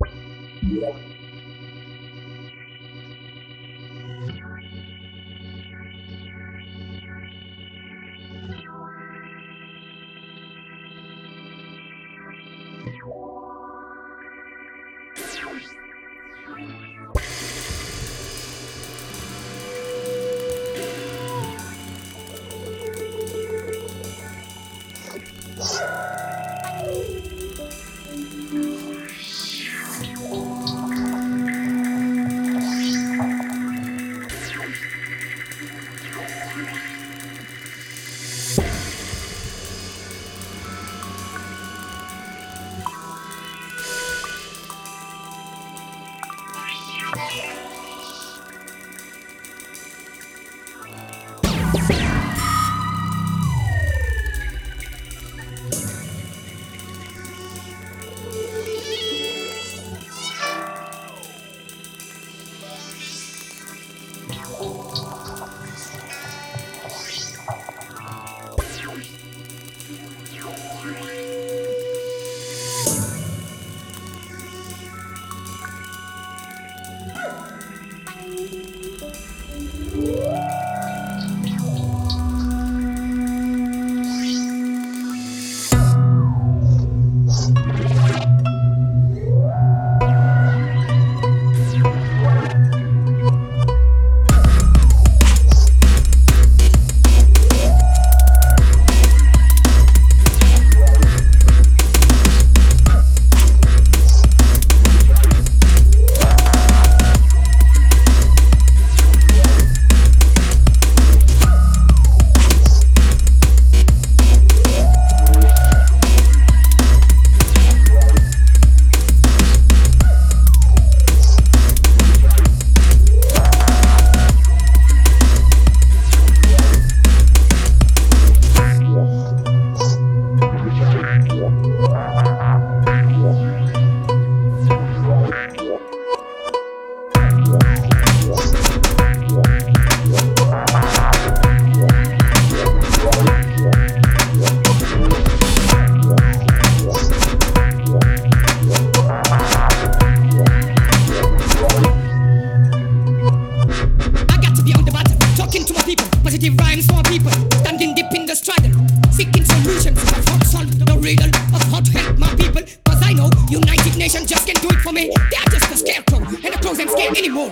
Positive rhymes for people standing deep in the struggle, seeking solutions of how to solve the riddle of how to help my people. Cause I know United Nations just can't do it for me. They are just a scarecrow and the crows ain't scared anymore.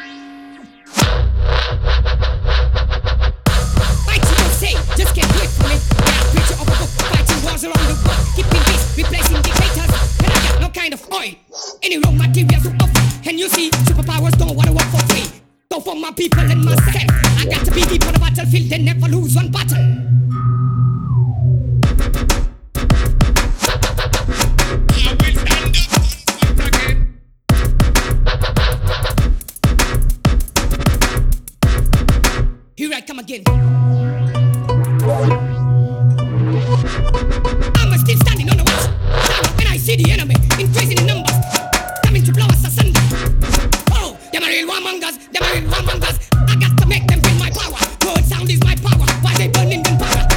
Fighting you say just can't do it for me. They are preacher of a book, fighting wars around the world, keeping peace, replacing dictators. And I got no kind of oil, any raw material to offer. And you see, superpowers don't wanna work for free. So for my people and myself, I got to be deep on the battlefield and never lose one battle. I will stand up once again. Here I come again. I'm still standing on the watch. When I see the enemy increasing in numbers, coming to blow us asunder. Oh, them are real warmongers, them are real warmongers. I got to make them feel my power. Word sound is my power. Why they burning gunpowder?